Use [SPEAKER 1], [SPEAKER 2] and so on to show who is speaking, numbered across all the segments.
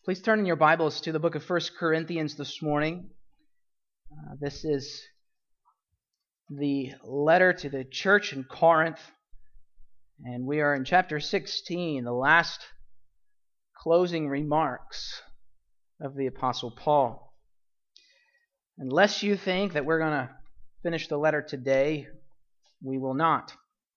[SPEAKER 1] Please turn in your Bibles to the book of 1 Corinthians this morning. This is the letter to the church in Corinth, and we are in chapter 16, the last closing remarks of the Apostle Paul. Unless you think that we're going to finish the letter today, we will not.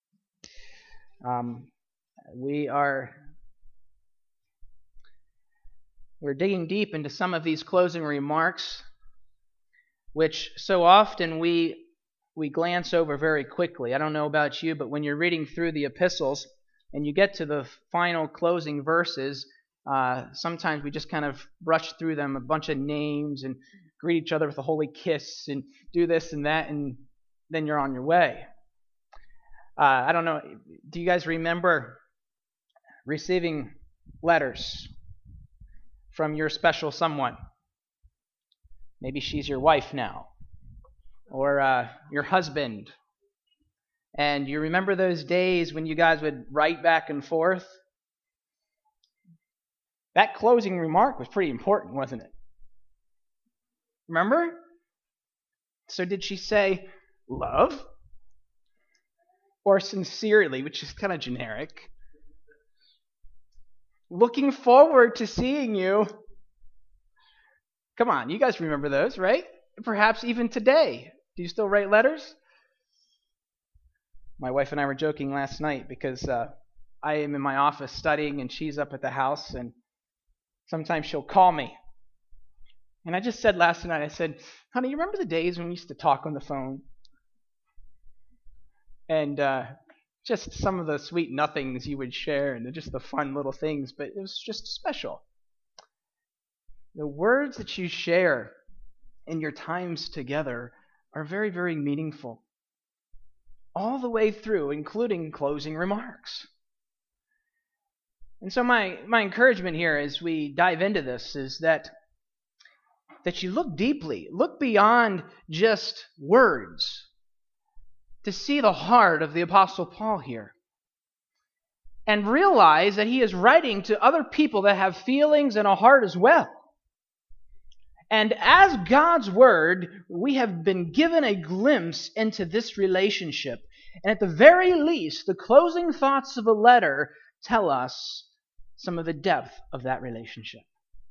[SPEAKER 1] We're digging deep into some of these closing remarks, which so often we glance over very quickly. I don't know about you, but when you're reading through the epistles and you get to the final closing verses, sometimes we just kind of brush through them, a bunch of names, and greet each other with a holy kiss, and do this and that, and then you're on your way. I don't know, do you guys remember receiving letters from your special someone? Maybe she's your wife now, or your husband. And you remember those days when you guys would write back and forth? That closing remark was pretty important, wasn't it? Remember? So did she say love? Or sincerely, which is kind of generic? Looking forward to seeing you. Come on, you guys remember those, right? Perhaps even today. Do you still write letters? My wife and I were joking last night because I am in my office studying and she's up at the house, and sometimes she'll call me. And I just said last night, I said, honey, you remember the days when we used to talk on the phone? And just some of the sweet nothings you would share and just the fun little things, but it was just special. The words that you share in your times together are very, very meaningful. All the way through, including closing remarks. And so my encouragement here as we dive into this is that you look deeply, look beyond just words to see the heart of the Apostle Paul here. And realize that he is writing to other people that have feelings and a heart as well. And as God's Word, we have been given a glimpse into this relationship. And at the very least, the closing thoughts of a letter tell us some of the depth of that relationship.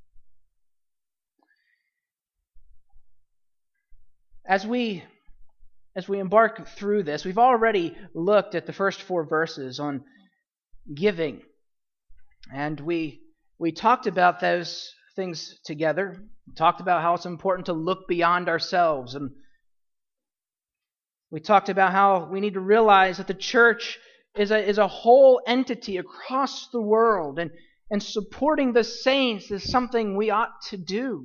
[SPEAKER 1] As we embark through this, we've already looked at the first 4 verses on giving. And we talked about those things together. We talked about how it's important to look beyond ourselves. And we talked about how we need to realize that the church is a whole entity across the world. And supporting the saints is something we ought to do.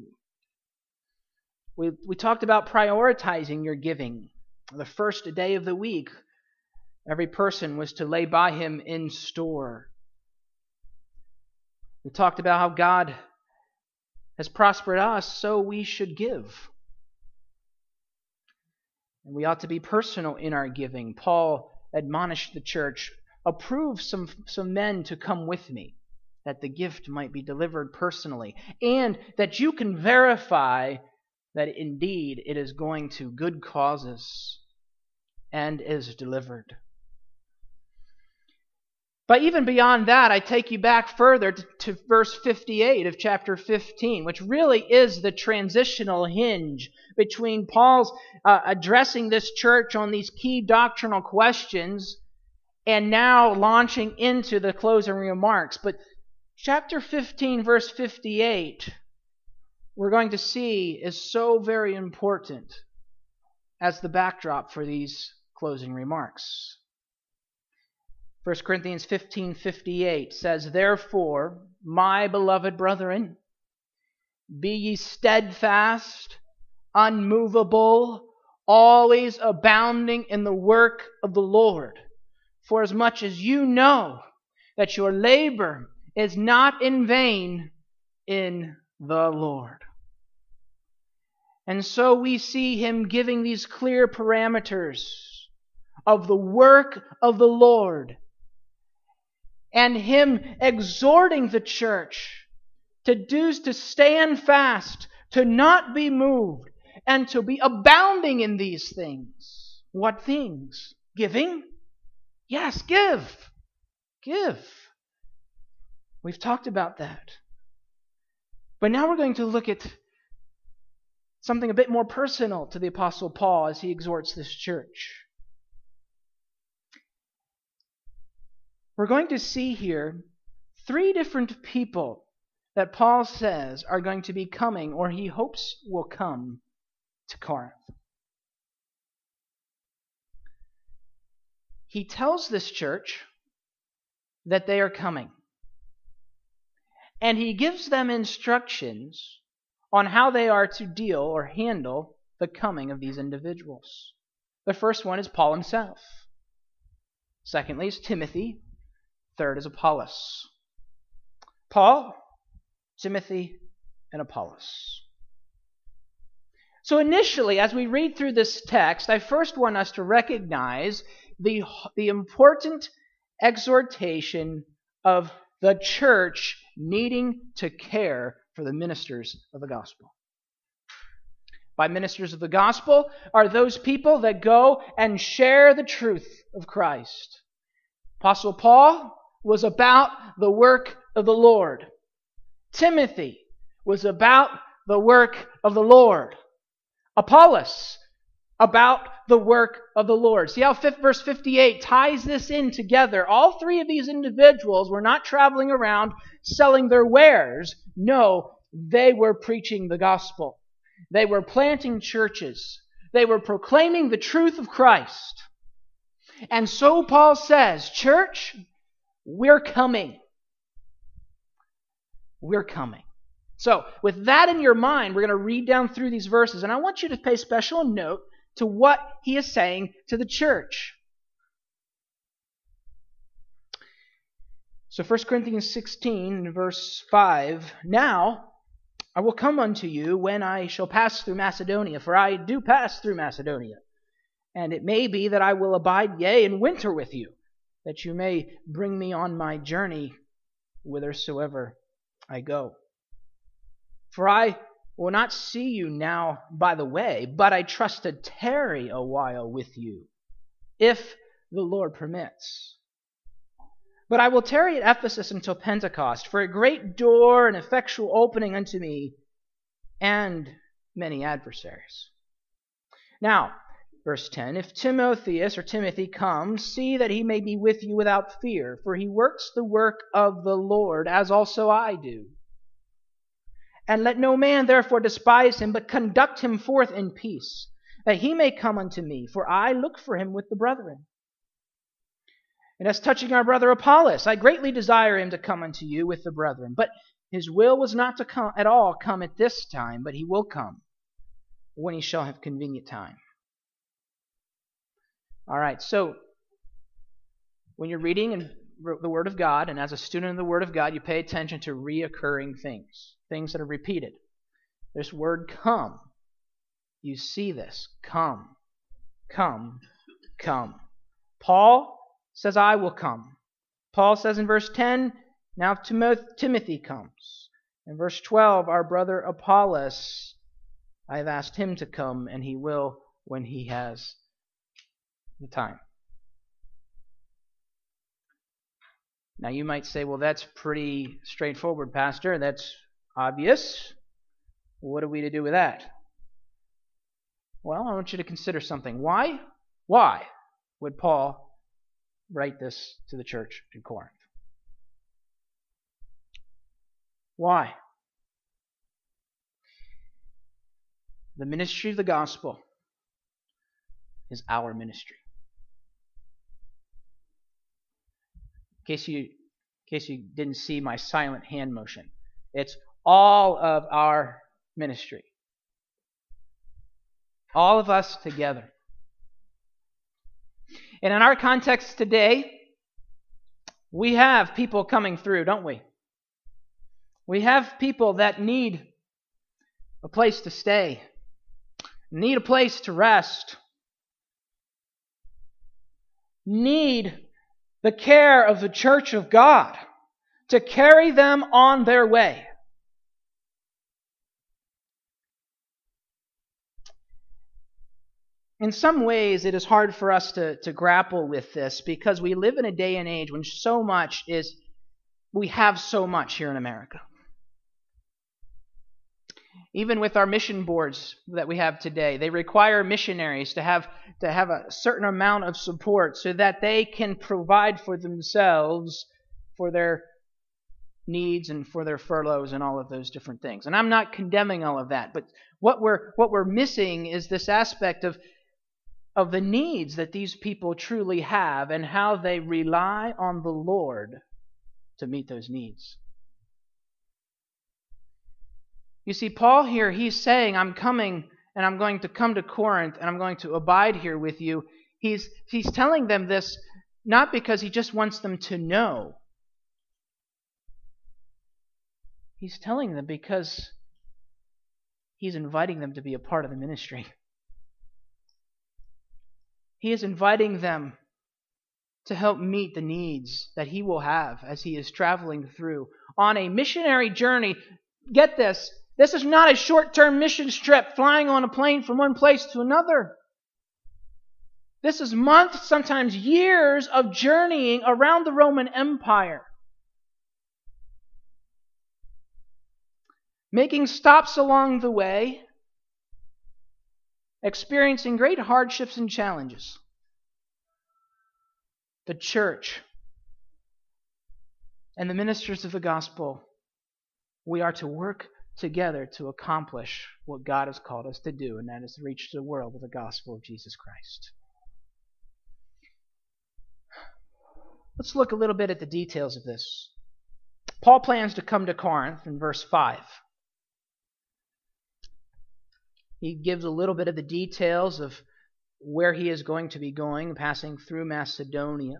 [SPEAKER 1] We talked about prioritizing your giving. The first day of the week, every person was to lay by him in store. We talked about how God has prospered us, so we should give. And we ought to be personal in our giving. Paul admonished the church, approve some men to come with me, that the gift might be delivered personally, and that you can verify that indeed it is going to good causes and is delivered. But even beyond that, I take you back further to verse 58 of chapter 15, which really is the transitional hinge between Paul's addressing this church on these key doctrinal questions and now launching into the closing remarks. But chapter 15, verse 58, we're going to see is so very important as the backdrop for these closing remarks. 1 Corinthians 15:58 says, therefore, my beloved brethren, be ye steadfast, unmovable, always abounding in the work of the Lord, for as much as you know that your labor is not in vain in the Lord. And so we see him giving these clear parameters of the work of the Lord, and him exhorting the church to stand fast, to not be moved, and to be abounding in these things. What things? Giving? Yes, give. Give. We've talked about that. But now we're going to look at something a bit more personal to the Apostle Paul as he exhorts this church. We're going to see here 3 different people that Paul says are going to be coming, or he hopes will come, to Corinth. He tells this church that they are coming. And he gives them instructions on how they are to deal or handle the coming of these individuals. The first one is Paul himself. Secondly is Timothy. Third is Apollos. Paul, Timothy, and Apollos. So initially, as we read through this text, I first want us to recognize the important exhortation of the church needing to care for the ministers of the gospel. By ministers of the gospel are those people that go and share the truth of Christ. Apostle Paul was about the work of the Lord. Timothy was about the work of the Lord. Apollos, about the work of the Lord. See how verse 58 ties this in together. All 3 of these individuals were not traveling around selling their wares. No, they were preaching the gospel. They were planting churches. They were proclaiming the truth of Christ. And so Paul says, church, we're coming. We're coming. So, with that in your mind, we're going to read down through these verses, and I want you to pay special note to what he is saying to the church. So 1 Corinthians 16, verse 5, Now I will come unto you when I shall pass through Macedonia, for I do pass through Macedonia. And it may be that I will abide, yea, in winter with you, that you may bring me on my journey whithersoever I go. For I will not see you now by the way, but I trust to tarry a while with you, if the Lord permits. But I will tarry at Ephesus until Pentecost, for a great door and effectual opening unto me, and many adversaries. Now, verse 10, If Timotheus or Timothy comes, see that he may be with you without fear, for he works the work of the Lord, as also I do. And let no man therefore despise him, but conduct him forth in peace, that he may come unto me, for I look for him with the brethren. And as touching our brother Apollos, I greatly desire him to come unto you with the brethren. But his will was not to come at this time, but he will come when he shall have convenient time. All right, so when you're reading in the Word of God, and as a student of the Word of God, you pay attention to reoccurring things that are repeated. This word come, you see this. Come, come, come. Paul says, I will come. Paul says in verse 10, now Timothy comes. In verse 12, our brother Apollos, I have asked him to come, and he will when he has the time. Now you might say, well, that's pretty straightforward, Pastor. That's obvious. What are we to do with that? Well, I want you to consider something. Why would Paul write this to the church in Corinth? Why? The ministry of the gospel is our ministry. In case you didn't see my silent hand motion, it's all of our ministry. All of us together. And in our context today, we have people coming through, don't we? We have people that need a place to stay, need a place to rest, need the care of the church of God to carry them on their way. In some ways, it is hard for us to grapple with this because we live in a day and age when we have so much here in America. Even with our mission boards that we have today, they require missionaries to have a certain amount of support so that they can provide for themselves, for their needs and for their furloughs and all of those different things. And I'm not condemning all of that, but what we're missing is this aspect of the needs that these people truly have and how they rely on the Lord to meet those needs. You see, Paul here, he's saying, I'm coming and I'm going to come to Corinth and I'm going to abide here with you. He's telling them this not because he just wants them to know. He's telling them because he's inviting them to be a part of the ministry. He is inviting them to help meet the needs that he will have as he is traveling through on a missionary journey. Get this. This is not a short-term missions trip flying on a plane from one place to another. This is months, sometimes years of journeying around the Roman Empire. Making stops along the way, experiencing great hardships and challenges. The church and the ministers of the gospel, we are to work together to accomplish what God has called us to do, and that is to reach the world with the gospel of Jesus Christ. Let's look a little bit at the details of this. Paul plans to come to Corinth in verse 5. He gives a little bit of the details of where he is going to be going, passing through Macedonia.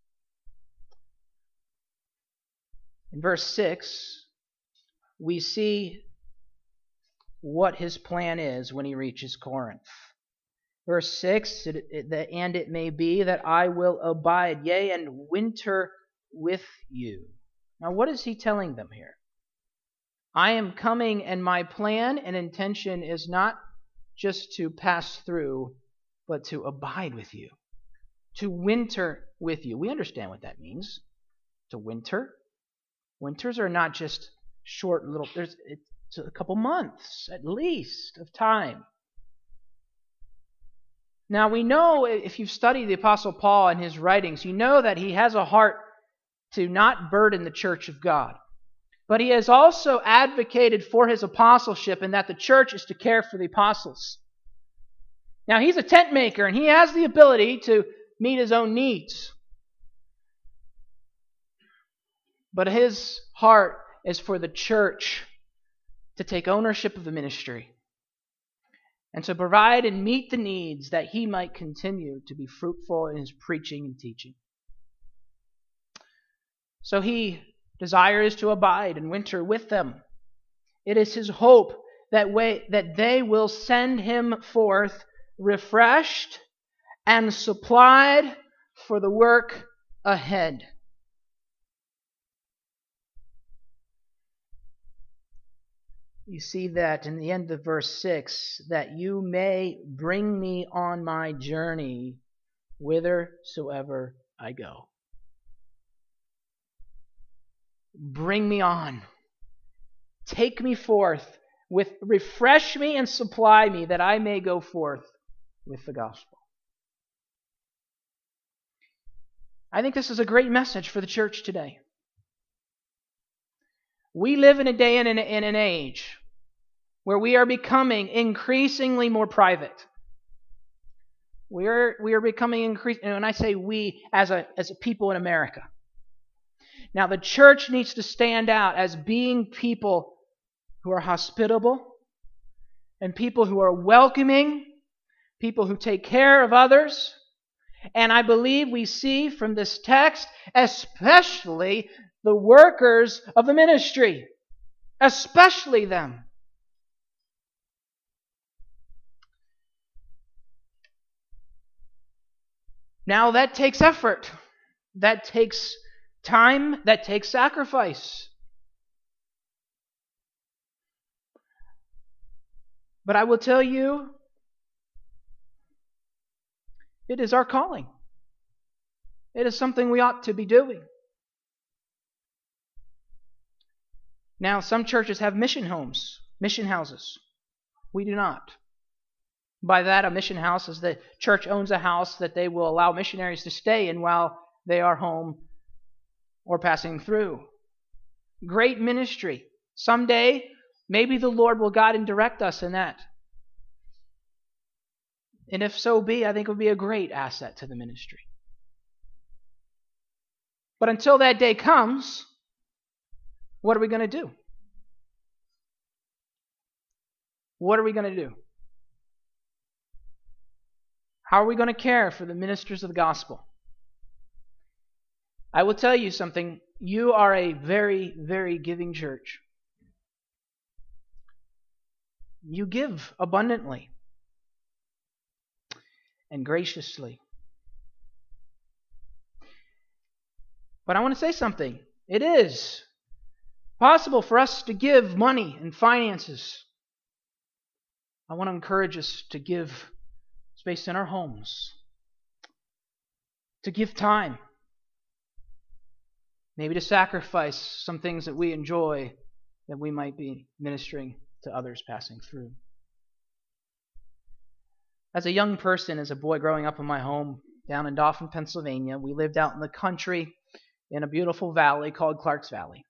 [SPEAKER 1] In verse 6, we see what his plan is when he reaches Corinth. Verse 6, and it may be that I will abide, yea, and winter with you. Now, what is he telling them here? I am coming, and my plan and intention is not just to pass through, but to abide with you, to winter with you. We understand what that means, to winter. Winters are not just short little, it's a couple months at least of time. Now we know, if you've studied the Apostle Paul and his writings, you know that he has a heart to not burden the church of God. But he has also advocated for his apostleship and that the church is to care for the apostles. Now he's a tent maker and he has the ability to meet his own needs. But his heart is for the church to take ownership of the ministry and to provide and meet the needs that he might continue to be fruitful in his preaching and teaching. So he desires to abide and winter with them. It is his hope that they will send him forth refreshed and supplied for the work ahead. You see that in the end of verse 6, that you may bring me on my journey whithersoever I go. Bring me on. Take me forth. Refresh me and supply me that I may go forth with the gospel. I think this is a great message for the church today. We live in a day and in an age where we are becoming increasingly more private. We are becoming increasingly, and when I say we, as a people in America. Now the church needs to stand out as being people who are hospitable and people who are welcoming, people who take care of others. And I believe we see from this text, especially the workers of the ministry, especially them. Now that takes effort. That takes time. That takes sacrifice. But I will tell you, It is our calling. It is something we ought to be doing. Now, some churches have mission homes, mission houses. We do not. By that, a mission house is the church owns a house that they will allow missionaries to stay in while they are home or passing through. Great ministry. Someday, maybe the Lord will guide and direct us in that. And if so be, I think it would be a great asset to the ministry. But until that day comes, what are we going to do? What are we going to do? How are we going to care for the ministers of the gospel? I will tell you something. You are a very, very giving church. You give abundantly and graciously. But I want to say something. It is possible for us to give money and finances. I want to encourage us to give space in our homes, to give time, maybe to sacrifice some things that we enjoy that we might be ministering to others passing through. As a young person, as a boy growing up in my home down in Dauphin, Pennsylvania, we lived out in the country in a beautiful valley called Clarks Valley.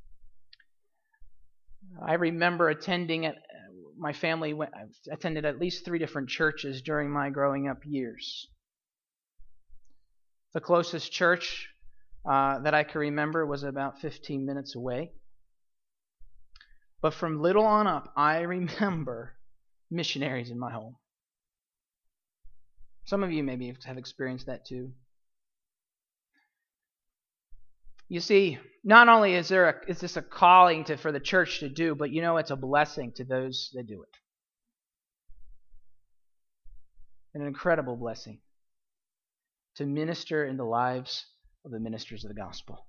[SPEAKER 1] I remember my family attended at least 3 different churches during my growing up years. The closest church that I can remember was about 15 minutes away. But from little on up, I remember missionaries in my home. Some of you maybe have experienced that too. You see, not only is this a calling for the church to do, but it's a blessing to those that do it. An incredible blessing to minister in the lives of the ministers of the gospel.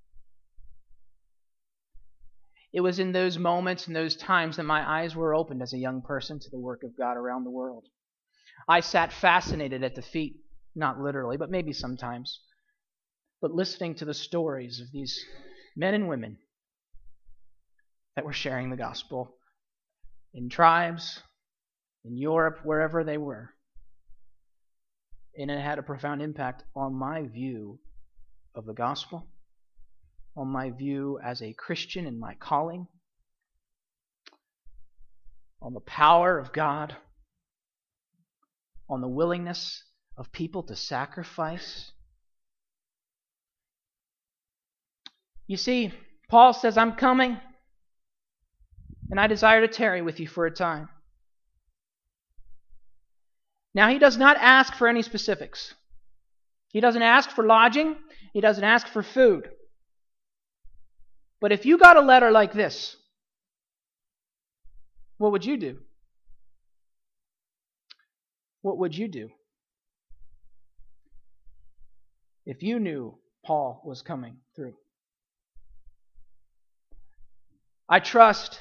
[SPEAKER 1] It was in those moments and those times that my eyes were opened as a young person to the work of God around the world. I sat fascinated at the feet, not literally, but maybe sometimes, but listening to the stories of these men and women that were sharing the gospel in tribes, in Europe, wherever they were. And it had a profound impact on my view of the gospel, on my view as a Christian in my calling, on the power of God, on the willingness of people to sacrifice. You see, Paul says, I'm coming, and I desire to tarry with you for a time. Now, he does not ask for any specifics. He doesn't ask for lodging. He doesn't ask for food. But if you got a letter like this, what would you do? What would you do if you knew Paul was coming through? I trust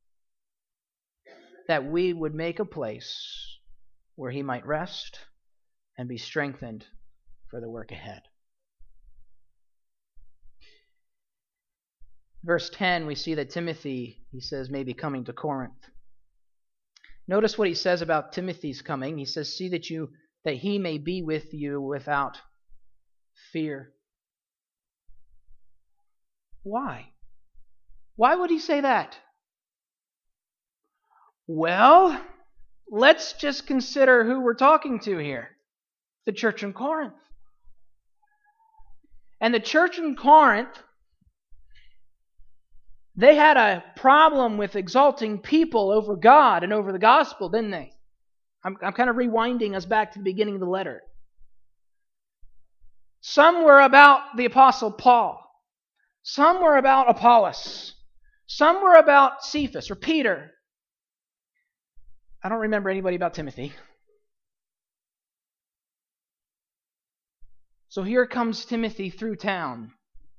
[SPEAKER 1] that we would make a place where he might rest and be strengthened for the work ahead. Verse 10, we see that Timothy, he says, may be coming to Corinth. Notice what he says about Timothy's coming. He says, see that he may be with you without fear. Why? Why would he say that? Well, let's just consider who we're talking to here. The church in Corinth. And the church in Corinth, they had a problem with exalting people over God and over the gospel, didn't they? I'm kind of rewinding us back to the beginning of the letter. Some were about the Apostle Paul. Some were about Apollos. Some were about Cephas or Peter. I don't remember anybody about Timothy. So here comes Timothy through town.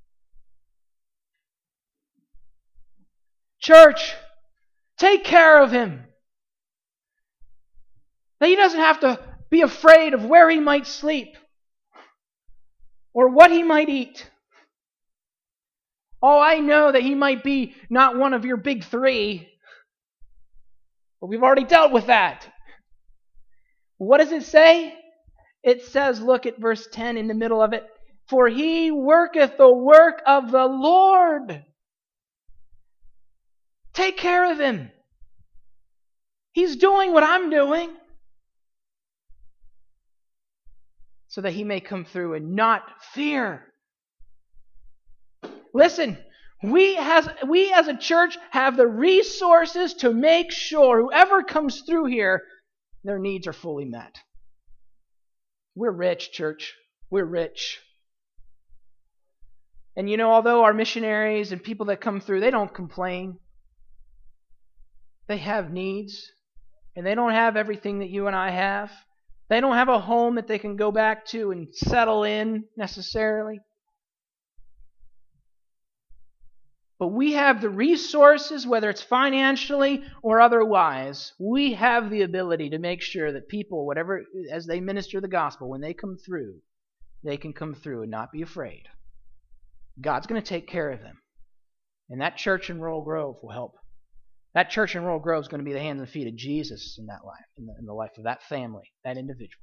[SPEAKER 1] Church, take care of him. That he doesn't have to be afraid of where he might sleep, or what he might eat. Oh, I know that he might be not one of your big three, but we've already dealt with that. What does it say? It says, look at verse 10 in the middle of it, for he worketh the work of the Lord. Take care of him. He's doing what I'm doing, so that he may come through and not fear. Listen, we as a church have the resources to make sure whoever comes through here, their needs are fully met. We're rich, church. We're rich. And although our missionaries and people that come through, they don't complain. They have needs, and they don't have everything that you and I have. They don't have a home that they can go back to and settle in necessarily. But we have the resources, whether it's financially or otherwise, we have the ability to make sure that people, whatever, as they minister the gospel, when they come through, they can come through and not be afraid. God's going to take care of them. And that church in Royal Grove will help. That church in Royal Grove is going to be the hands and feet of Jesus in that life, in the life of that family, that individual.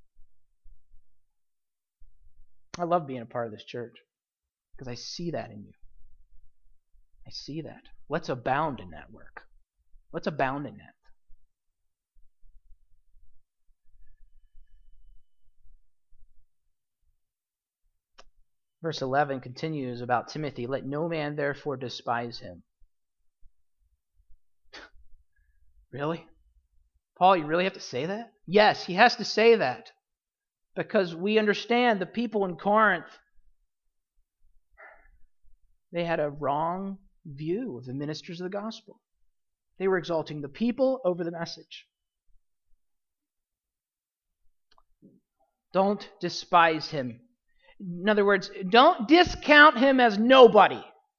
[SPEAKER 1] I love being a part of this church because I see that in you. I see that. Let's abound in that work. Let's abound in that. Verse 11 continues about Timothy. Let no man therefore despise him. Really? Paul, you really have to say that? Yes, he has to say that. Because we understand the people in Corinth, they had a wrong view of the ministers of the gospel. They were exalting the people over the message. Don't despise him. In other words, don't discount him as nobody.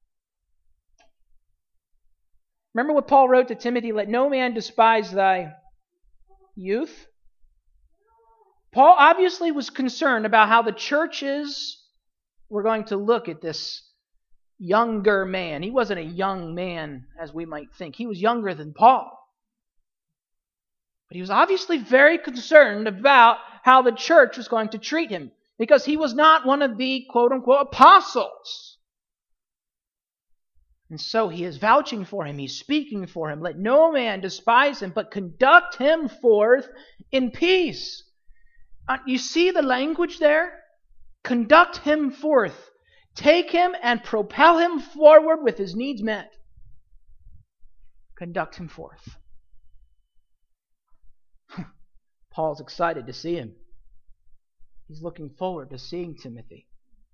[SPEAKER 1] Remember what Paul wrote to Timothy, let no man despise thy youth. Paul obviously was concerned about how the churches were going to look at this younger man. He wasn't a young man as we might think. He was younger than Paul. But he was obviously very concerned about how the church was going to treat him, because he was not one of the quote-unquote apostles. And so he is vouching for him. He's speaking for him. Let no man despise him, but conduct him forth in peace. You see the language there? Conduct him forth. Take him and propel him forward with his needs met. Conduct him forth. Paul's excited to see him. He's looking forward to seeing Timothy.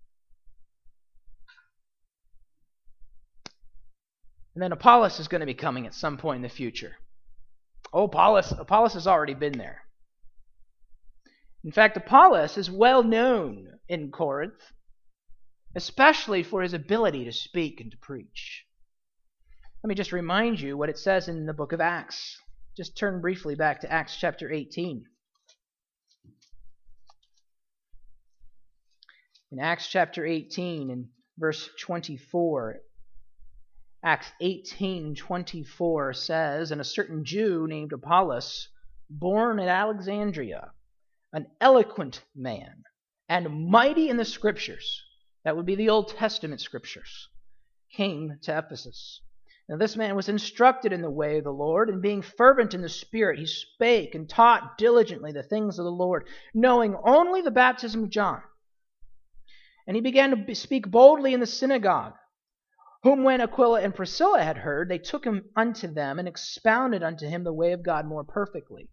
[SPEAKER 1] And then Apollos is going to be coming at some point in the future. Oh, Apollos has already been there. In fact, Apollos is well known in Corinth, especially for his ability to speak and to preach. Let me just remind you what it says in the book of Acts. Just turn briefly back to Acts chapter 18. In Acts chapter 18 and verse 24, Acts 18:24 says, and a certain Jew named Apollos, born at Alexandria, an eloquent man, and mighty in the Scriptures, that would be the Old Testament Scriptures, came to Ephesus. Now this man was instructed in the way of the Lord, and being fervent in the Spirit, he spake and taught diligently the things of the Lord, knowing only the baptism of John. And he began to speak boldly in the synagogue, whom when Aquila and Priscilla had heard, they took him unto them, and expounded unto him the way of God more perfectly.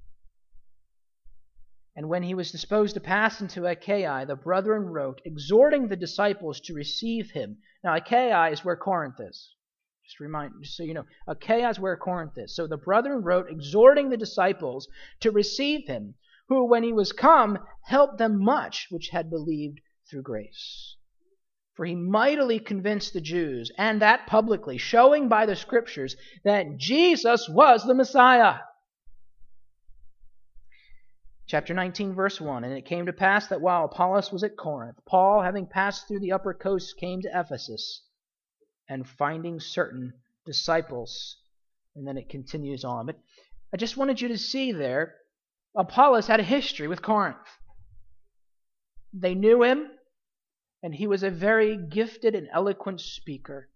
[SPEAKER 1] And when he was disposed to pass into Achaia, the brethren wrote, exhorting the disciples to receive him. Now Achaia is where Corinth is. Just so you know, Achaia is where Corinth is. So the brethren wrote, exhorting the disciples to receive him, who, when he was come, helped them much which had believed through grace. For he mightily convinced the Jews, and that publicly, showing by the Scriptures that Jesus was the Messiah. Chapter 19, verse 1. And it came to pass that while Apollos was at Corinth, Paul, having passed through the upper coast, came to Ephesus, and finding certain disciples. And then it continues on. But I just wanted you to see there, Apollos had a history with Corinth. They knew him, and he was a very gifted and eloquent speaker.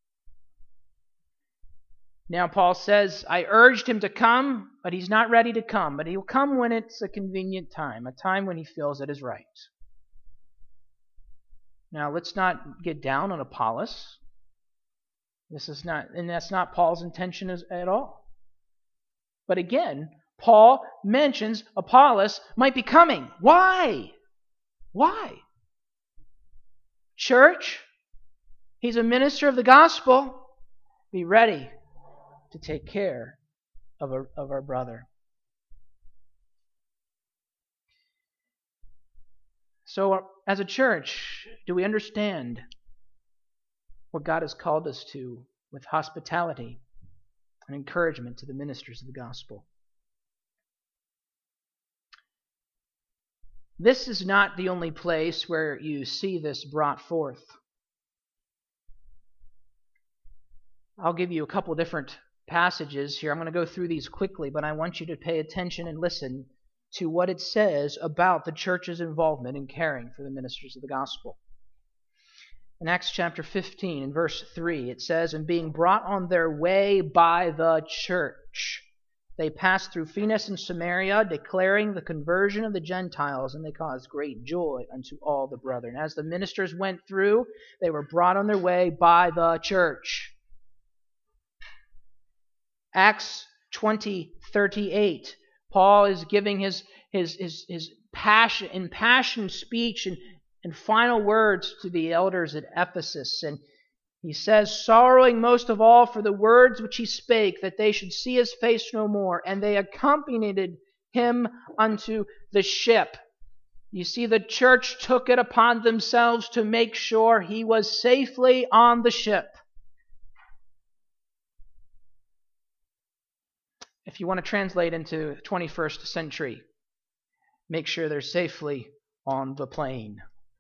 [SPEAKER 1] Now Paul says, I urged him to come, but he's not ready to come. But he'll come when it's a convenient time, a time when he feels it is right. Now let's not get down on Apollos. That's not Paul's intention at all. But again, Paul mentions Apollos might be coming. Why? Why? Church, he's a minister of the gospel. Be ready to take care of our brother. So, as a church, do we understand what God has called us to with hospitality and encouragement to the ministers of the gospel? This is not the only place where you see this brought forth. I'll give you a couple different passages here. I'm going to go through these quickly, but I want you to pay attention and listen to what it says about the church's involvement in caring for the ministers of the gospel. In Acts chapter 15, in verse 3, it says, And being brought on their way by the church, they passed through Phoenix and Samaria, declaring the conversion of the Gentiles, and they caused great joy unto all the brethren. As the ministers went through, they were brought on their way by the church. Acts 20:38. Paul is giving his impassioned speech and final words to the elders at Ephesus. And he says, sorrowing most of all for the words which he spake, that they should see his face no more. And they accompanied him unto the ship. You see, the church took it upon themselves to make sure he was safely on the ship. If you want to translate into 21st century, make sure they're safely on the plane.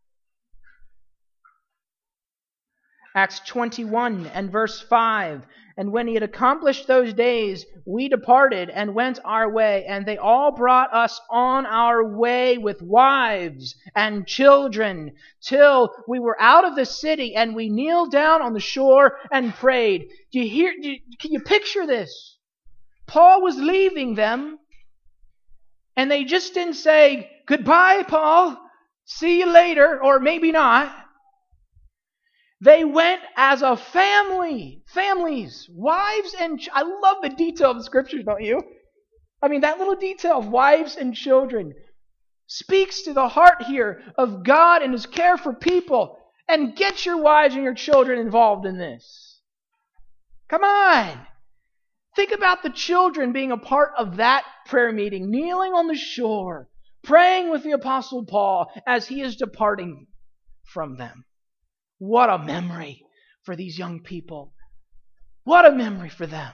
[SPEAKER 1] Acts 21 and verse 5. And when he had accomplished those days, we departed and went our way, and they all brought us on our way with wives and children, till we were out of the city, and we kneeled down on the shore and prayed. Can you picture this? Paul was leaving them, and they just didn't say, goodbye, Paul, see you later, or maybe not. They went as a family, families, wives, and I love the detail of the scriptures, don't you? I mean, that little detail of wives and children speaks to the heart here of God and His care for people. And get your wives and your children involved in this. Come on. Think about the children being a part of that prayer meeting, kneeling on the shore, praying with the Apostle Paul as he is departing from them. What a memory for these young people. What a memory for them.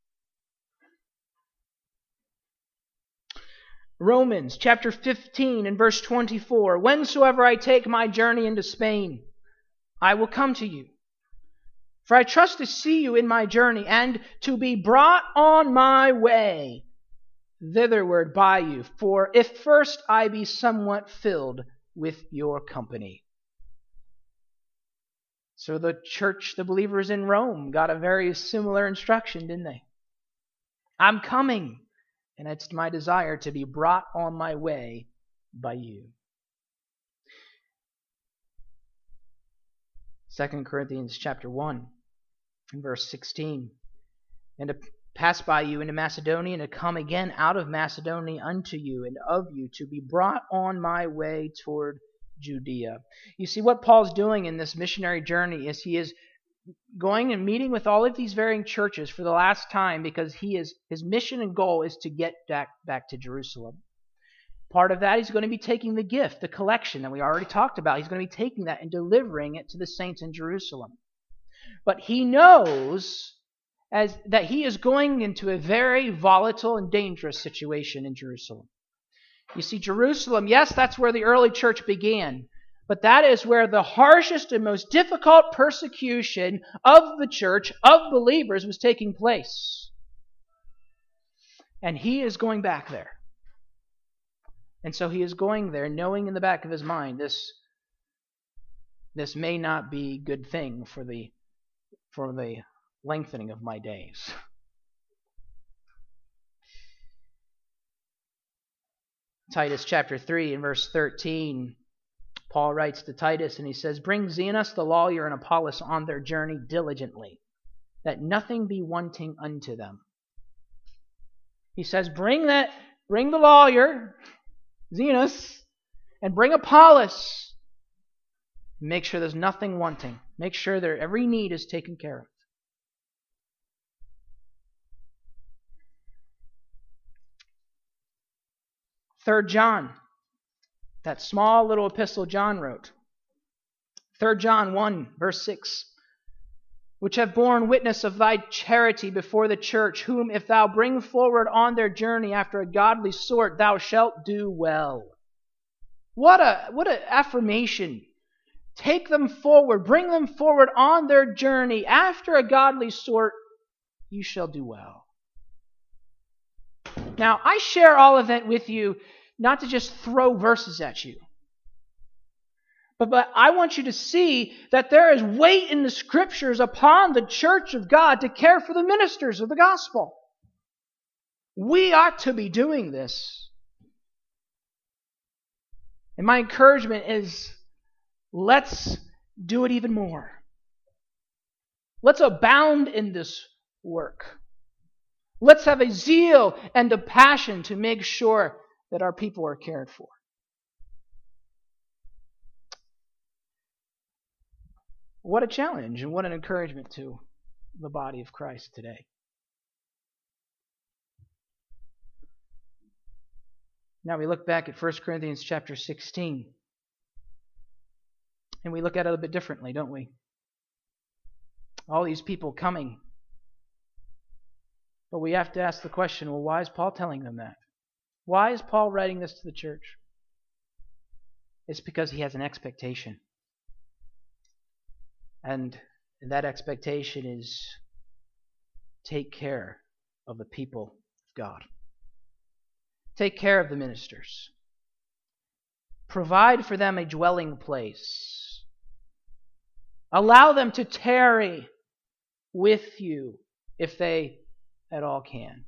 [SPEAKER 1] Romans chapter 15 and verse 24. Whensoever I take my journey into Spain, I will come to you. For I trust to see you in my journey, and to be brought on my way thitherward by you. For if first I be somewhat filled with your company. So the church, the believers in Rome, got a very similar instruction, didn't they? I'm coming, and it's my desire to be brought on my way by you. 2 Corinthians chapter 1 and verse 16. And to pass by you into Macedonia, and to come again out of Macedonia unto you, and of you to be brought on my way toward Judea. You see, what Paul's doing in this missionary journey is he is going and meeting with all of these varying churches for the last time, because his mission and goal is to get back to Jerusalem. Part of that, he's going to be taking the gift, the collection that we already talked about. He's going to be taking that and delivering it to the saints in Jerusalem. But he knows that he is going into a very volatile and dangerous situation in Jerusalem. You see, Jerusalem, yes, that's where the early church began. But that is where the harshest and most difficult persecution of the church, of believers, was taking place. And he is going back there. And so he is going there knowing in the back of his mind, this may not be a good thing for the lengthening of my days. Titus chapter 3 and verse 13, Paul writes to Titus and he says, "Bring Zenos the lawyer and Apollos on their journey diligently, that nothing be wanting unto them." He says, bring the lawyer, Zenos, and bring Apollos. Make sure there's nothing wanting. Make sure that every need is taken care of. Third John, that small little epistle John wrote. 3 John 1, verse 6. "Which have borne witness of thy charity before the church, whom if thou bring forward on their journey after a godly sort, thou shalt do well." What a affirmation. Take them forward, bring them forward on their journey after a godly sort, you shall do well. Now, I share all of that with you not to just throw verses at you. But I want you to see that there is weight in the Scriptures upon the church of God to care for the ministers of the gospel. We ought to be doing this. And my encouragement is, let's do it even more. Let's abound in this work. Let's have a zeal and a passion to make sure that our people are cared for. What a challenge and what an encouragement to the body of Christ today. Now we look back at 1 Corinthians chapter 16. And we look at it a bit differently, don't we? All these people coming. But we have to ask the question, well, why is Paul telling them that? Why is Paul writing this to the church? It's because he has an expectation. And that expectation is take care of the people of God. Take care of the ministers. Provide for them a dwelling place. Allow them to tarry with you if they at all can.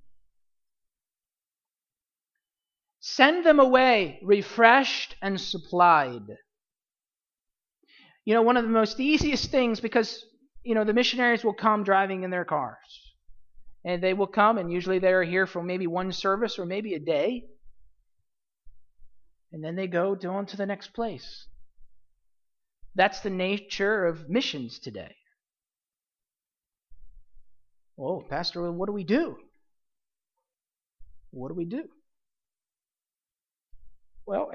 [SPEAKER 1] Send them away refreshed and supplied. You know, one of the most easiest things, because, the missionaries will come driving in their cars. And they will come, and usually they are here for maybe one service or maybe a day. And then they go on to the next place. That's the nature of missions today. Oh, Pastor, what do we do? What do we do? Well,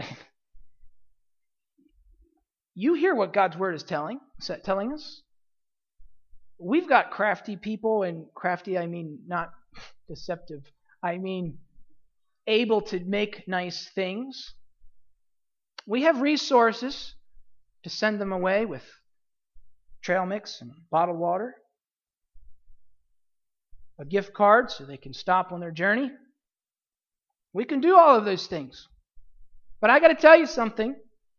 [SPEAKER 1] you hear what God's Word is telling us. We've got crafty people, and crafty I mean not deceptive. I mean able to make nice things. We have resources to send them away with trail mix and bottled water, a gift card so they can stop on their journey. We can do all of those things. But I got to tell you something.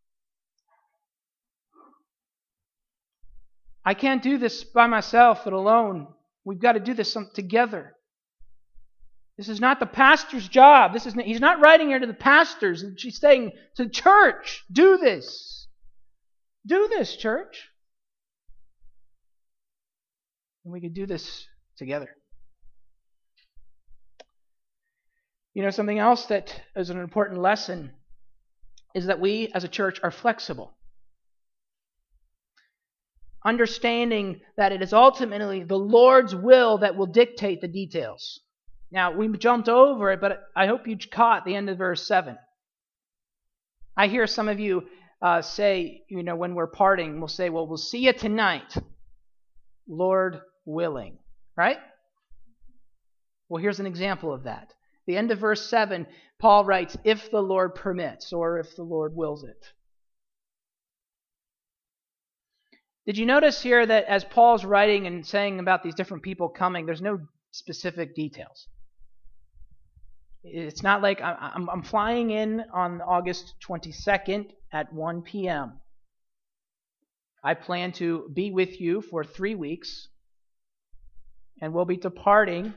[SPEAKER 1] I can't do this by myself and alone. We've got to do this together. This is not the pastor's job. He's not writing here to the pastors. She's saying to the church, do this. Do this, church. And we can do this together. Something else that is an important lesson is that we as a church are flexible. Understanding that it is ultimately the Lord's will that will dictate the details. Now, we jumped over it, but I hope you caught the end of verse 7. I hear some of you say, when we're parting, we'll say, well, we'll see you tonight, Lord willing. Right? Well, here's an example of that. The end of verse 7, Paul writes, if the Lord permits, or if the Lord wills it. Did you notice here that as Paul's writing and saying about these different people coming, there's no specific details? It's not like I'm flying in on August 22nd at 1 p.m. I plan to be with you for 3 weeks, and we'll be departing.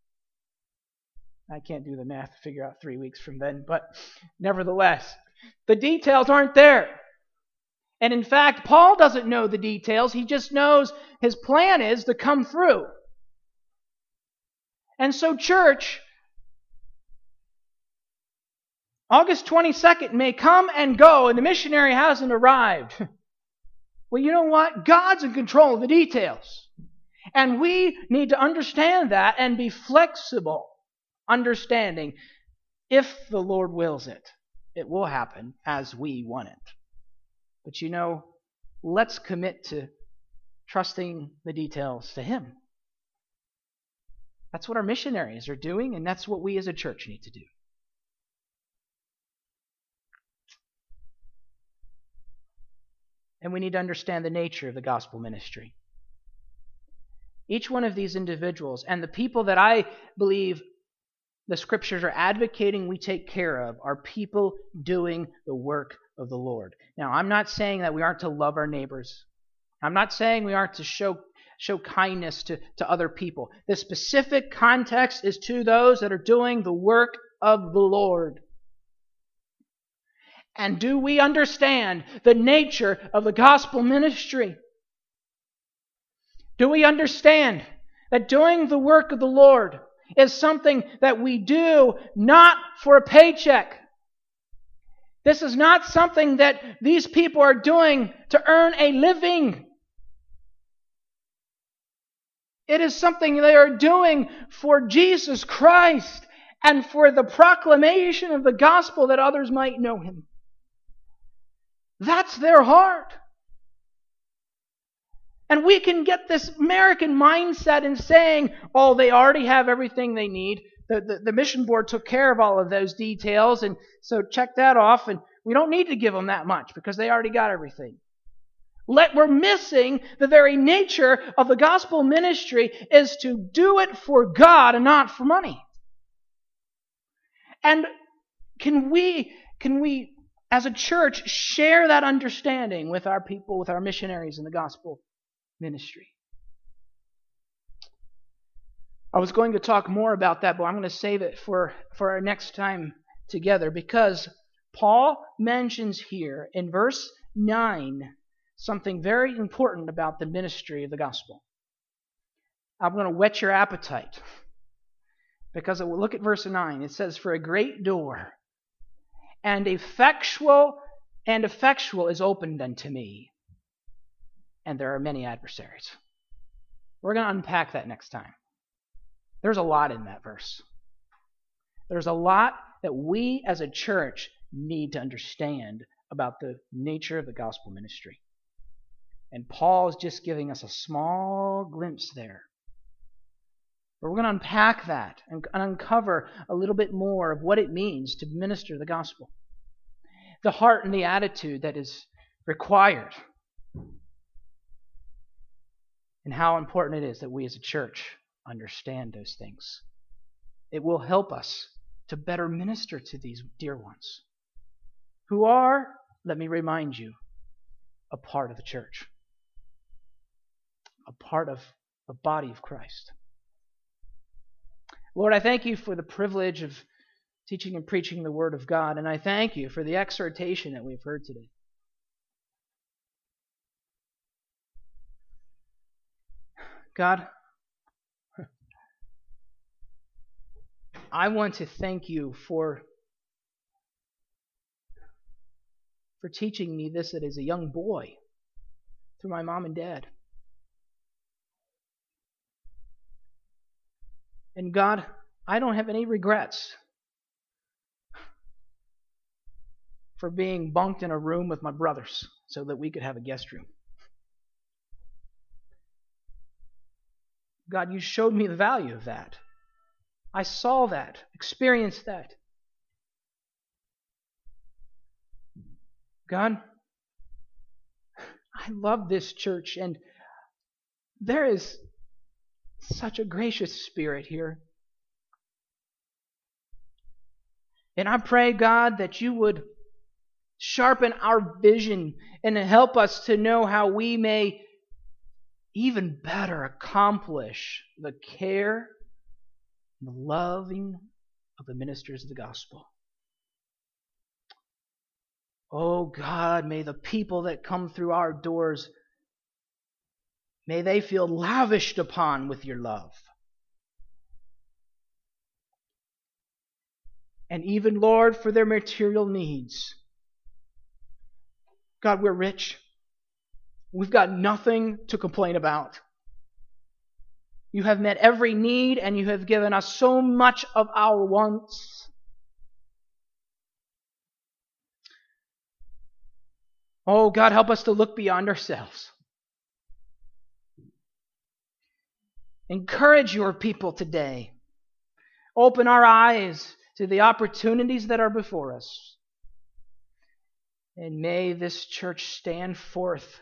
[SPEAKER 1] I can't do the math to figure out 3 weeks from then, but nevertheless, the details aren't there. And in fact, Paul doesn't know the details. He just knows his plan is to come through. And so, church, August 22nd may come and go, and the missionary hasn't arrived. Well, you know what? God's in control of the details. And we need to understand that and be flexible, understanding if the Lord wills it, it will happen as we want it. But you know, let's commit to trusting the details to Him. That's what our missionaries are doing, and that's what we as a church need to do. And we need to understand the nature of the gospel ministry. Each one of these individuals and the people that I believe the Scriptures are advocating we take care of are people doing the work of the Lord. Now, I'm not saying that we aren't to love our neighbors. I'm not saying we aren't to show kindness to other people. The specific context is to those that are doing the work of the Lord. And do we understand the nature of the gospel ministry? Do we understand that doing the work of the Lord is something that we do not for a paycheck? This is not something that these people are doing to earn a living. It is something they are doing for Jesus Christ and for the proclamation of the gospel that others might know Him. That's their heart. And we can get this American mindset in saying, oh, they already have everything they need. The mission board took care of all of those details, and so check that off, and we don't need to give them that much because they already got everything. We're missing the very nature of the gospel ministry is to do it for God and not for money. And can we as a church share that understanding with our people, with our missionaries in the gospel ministry? I was going to talk more about that, but I'm going to save it for our next time together, because Paul mentions here in verse 9 something very important about the ministry of the gospel. I'm going to whet your appetite, because look at verse 9. It says, for a great door and effectual is opened unto me, and there are many adversaries. We're going to unpack that next time. There's a lot in that verse. There's a lot that we as a church need to understand about the nature of the gospel ministry. And Paul is just giving us a small glimpse there. But we're going to unpack that and uncover a little bit more of what it means to minister the gospel. The heart and the attitude that is required. And how important it is that we as a church understand those things. It will help us to better minister to these dear ones who are, let me remind you, a part of the church, a part of the body of Christ. Lord, I thank you for the privilege of teaching and preaching the Word of God, and I thank you for the exhortation that we've heard today. God, I want to thank you for teaching me this as a young boy through my mom and dad. And God, I don't have any regrets for being bunked in a room with my brothers so that we could have a guest room. God, you showed me the value of that. I saw that, experienced that. God, I love this church, and there is such a gracious spirit here. And I pray, God, that you would sharpen our vision and help us to know how we may even better accomplish the care and the loving of the ministers of the gospel. Oh God, may the people that come through our doors, may they feel lavished upon with your love. And even, Lord, for their material needs. God, we're rich. We've got nothing to complain about. You have met every need, and you have given us so much of our wants. Oh, God, help us to look beyond ourselves. Encourage your people today. Open our eyes to the opportunities that are before us. And may this church stand forth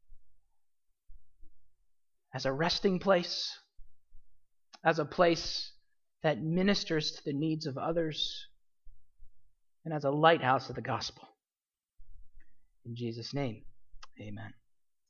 [SPEAKER 1] as a resting place, as a place that ministers to the needs of others, and as a lighthouse of the gospel. In Jesus' name, amen.